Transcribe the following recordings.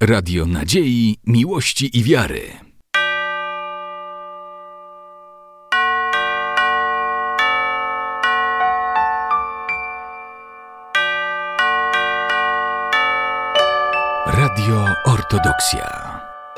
Radio nadziei, miłości i wiary. Radio Ortodoksja.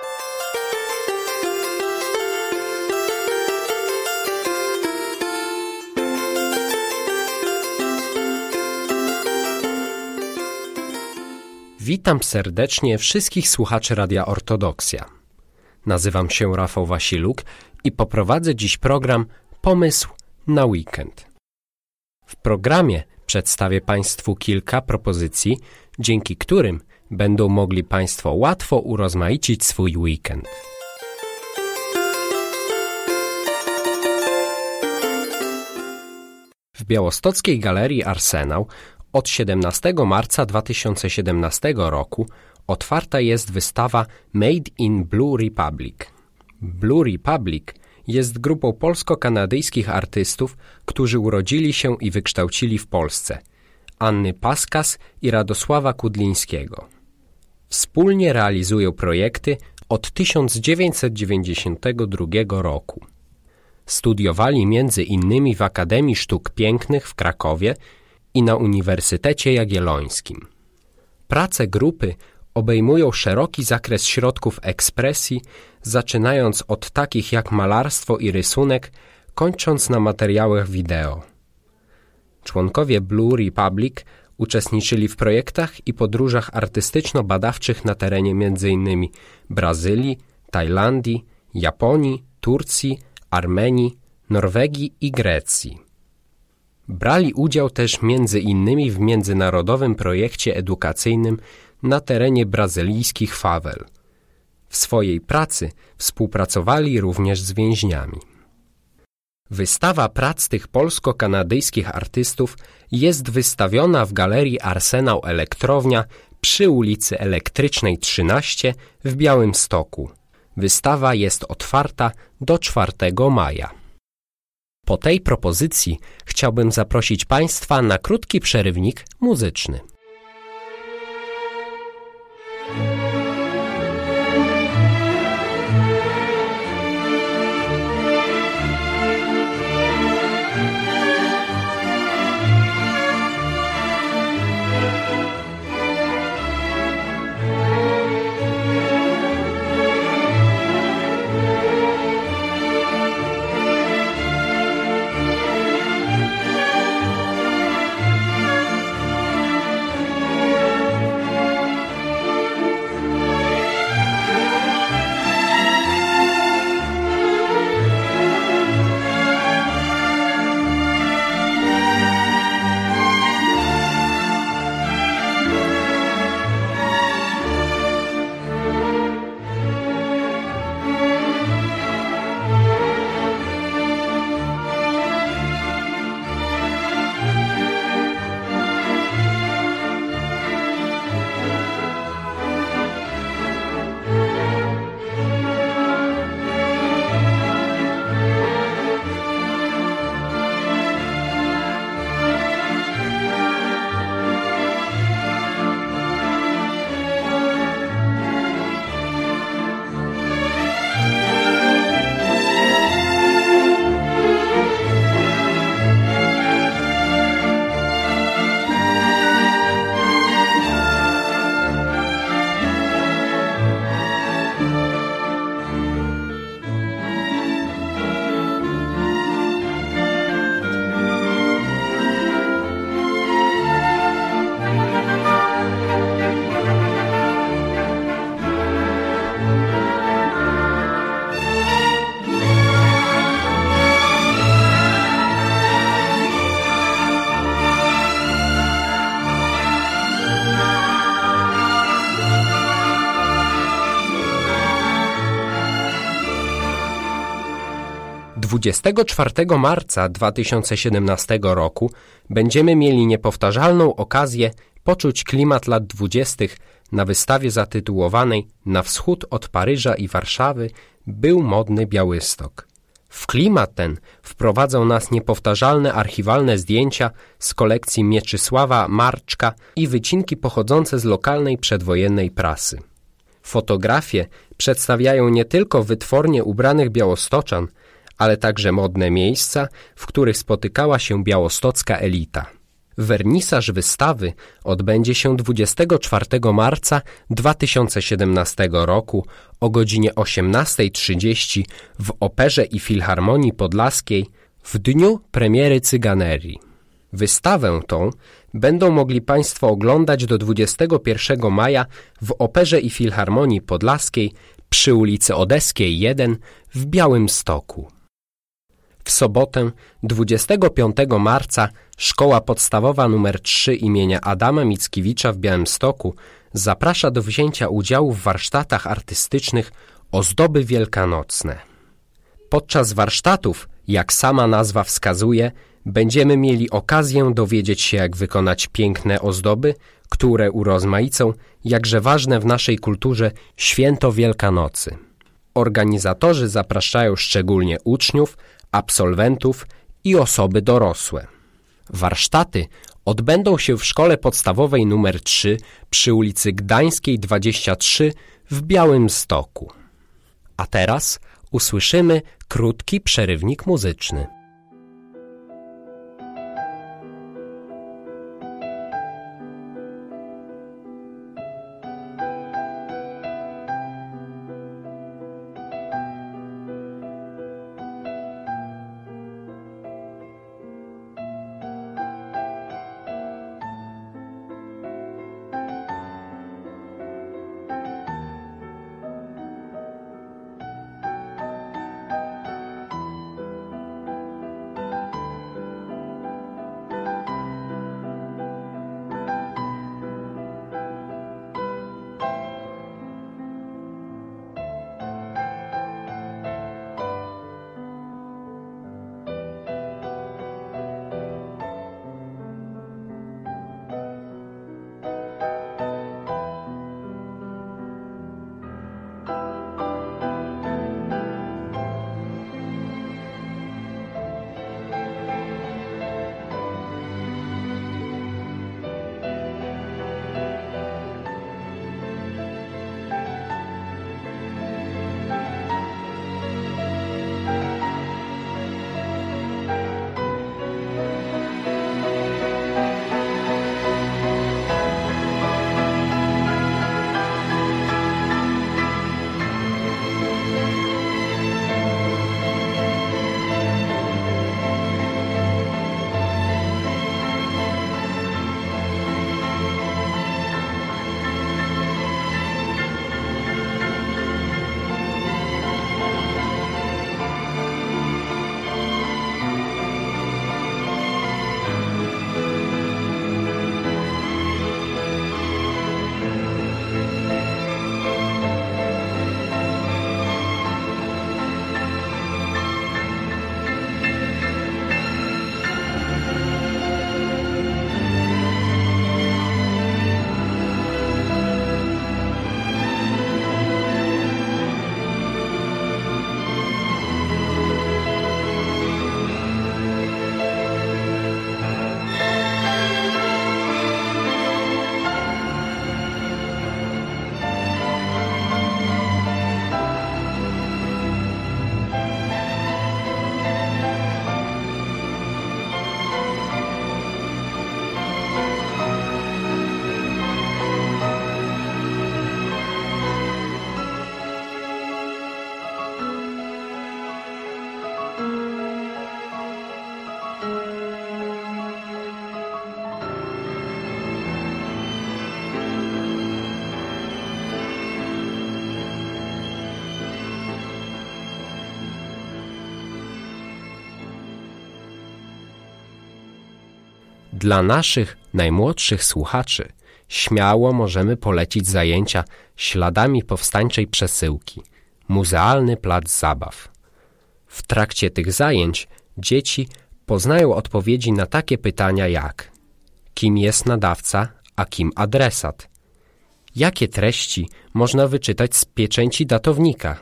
Witam serdecznie wszystkich słuchaczy Radia Ortodoksja. Nazywam się Rafał Wasiluk i poprowadzę dziś program Pomysł na weekend. W programie przedstawię Państwu kilka propozycji, dzięki którym będą mogli Państwo łatwo urozmaicić swój weekend. W białostockiej Galerii Arsenał od 17 marca 2017 roku otwarta jest wystawa Made in Blue Republic. Blue Republic jest grupą polsko-kanadyjskich artystów, którzy urodzili się i wykształcili w Polsce. Anny Paskas i Radosława Kudlińskiego. Wspólnie realizują projekty od 1992 roku. Studiowali m.in. w Akademii Sztuk Pięknych w Krakowie i na Uniwersytecie Jagiellońskim. Prace grupy obejmują szeroki zakres środków ekspresji, zaczynając od takich jak malarstwo i rysunek, kończąc na materiałach wideo. Członkowie Blue Republic uczestniczyli w projektach i podróżach artystyczno-badawczych na terenie m.in. Brazylii, Tajlandii, Japonii, Turcji, Armenii, Norwegii i Grecji. Brali udział też m.in. w międzynarodowym projekcie edukacyjnym na terenie brazylijskich fawel. W swojej pracy współpracowali również z więźniami. Wystawa prac tych polsko-kanadyjskich artystów jest wystawiona w Galerii Arsenał Elektrownia przy ulicy Elektrycznej 13 w Białymstoku. Wystawa jest otwarta do 4 maja. Po tej propozycji chciałbym zaprosić Państwa na krótki przerywnik muzyczny. Dwudziestego 4 marca 2017 roku będziemy mieli niepowtarzalną okazję poczuć klimat lat 20. na wystawie zatytułowanej Na wschód od Paryża i Warszawy był modny Białystok. W klimat ten wprowadzą nas niepowtarzalne archiwalne zdjęcia z kolekcji Mieczysława Marczka i wycinki pochodzące z lokalnej przedwojennej prasy. Fotografie przedstawiają nie tylko wytwornie ubranych białostoczan, ale także modne miejsca, w których spotykała się białostocka elita. Wernisaż wystawy odbędzie się 24 marca 2017 roku o godzinie 18:30 w Operze i Filharmonii Podlaskiej w dniu premiery Cyganerii. Wystawę tą będą mogli Państwo oglądać do 21 maja w Operze i Filharmonii Podlaskiej przy ulicy Odeskiej 1 w Białymstoku. W sobotę 25 marca Szkoła Podstawowa nr 3 imienia Adama Mickiewicza w Białymstoku zaprasza do wzięcia udziału w warsztatach artystycznych Ozdoby wielkanocne. Podczas warsztatów, jak sama nazwa wskazuje, będziemy mieli okazję dowiedzieć się, jak wykonać piękne ozdoby, które urozmaicą jakże ważne w naszej kulturze święto Wielkanocy. Organizatorzy zapraszają szczególnie uczniów, absolwentów i osoby dorosłe. Warsztaty odbędą się w Szkole Podstawowej nr 3 przy ulicy Gdańskiej 23 w Białymstoku. A teraz usłyszymy krótki przerywnik muzyczny. Dla naszych najmłodszych słuchaczy śmiało możemy polecić zajęcia śladami powstańczej przesyłki, muzealny plac zabaw. W trakcie tych zajęć dzieci poznają odpowiedzi na takie pytania jak: kim jest nadawca, a kim adresat? Jakie treści można wyczytać z pieczęci datownika?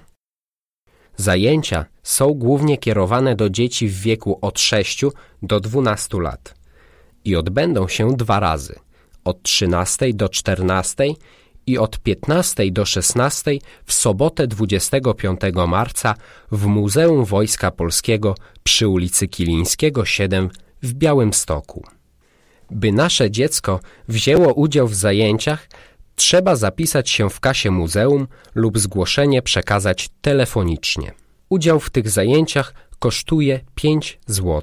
Zajęcia są głównie kierowane do dzieci w wieku od 6 do 12 lat i odbędą się 2 razy, od 13 do 14 i od 15 do 16 w sobotę 25 marca w Muzeum Wojska Polskiego przy ulicy Kilińskiego 7 w Białymstoku. By nasze dziecko wzięło udział w zajęciach, trzeba zapisać się w kasie muzeum lub zgłoszenie przekazać telefonicznie. Udział w tych zajęciach kosztuje 5 zł.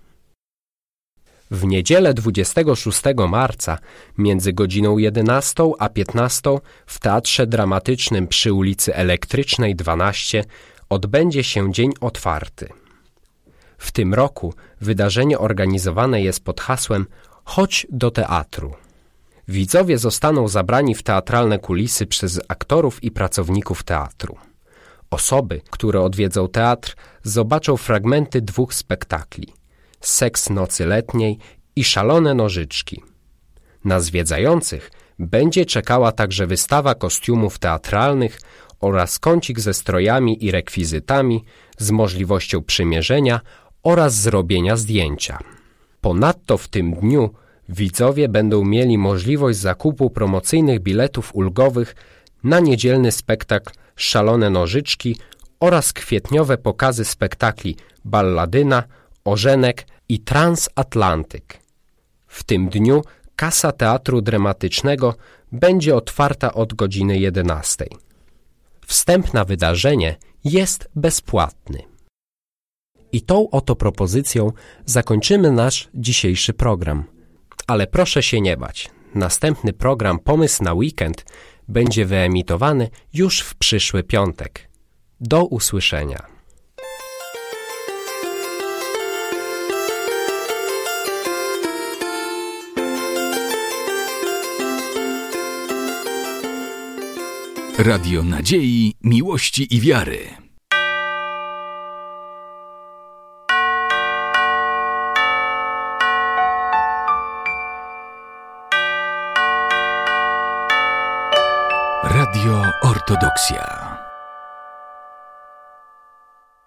W niedzielę 26 marca między godziną 11 a 15 w Teatrze Dramatycznym przy ulicy Elektrycznej 12 odbędzie się Dzień Otwarty. W tym roku wydarzenie organizowane jest pod hasłem „Chodź do teatru”. Widzowie zostaną zabrani w teatralne kulisy przez aktorów i pracowników teatru. Osoby, które odwiedzą teatr, zobaczą fragmenty 2 spektakli: Seks nocy letniej i Szalone nożyczki. Na zwiedzających będzie czekała także wystawa kostiumów teatralnych oraz kącik ze strojami i rekwizytami z możliwością przymierzenia oraz zrobienia zdjęcia. Ponadto w tym dniu widzowie będą mieli możliwość zakupu promocyjnych biletów ulgowych na niedzielny spektakl Szalone nożyczki oraz kwietniowe pokazy spektakli Balladyna, Ożenek i Transatlantyk. W tym dniu kasa Teatru Dramatycznego będzie otwarta od godziny 11. Wstęp na wydarzenie jest bezpłatny. I tą oto propozycją zakończymy nasz dzisiejszy program. Ale proszę się nie bać. Następny program Pomysł na weekend będzie wyemitowany już w przyszły piątek. Do usłyszenia. Radio Nadziei, Miłości i Wiary. Radio Ortodoksja.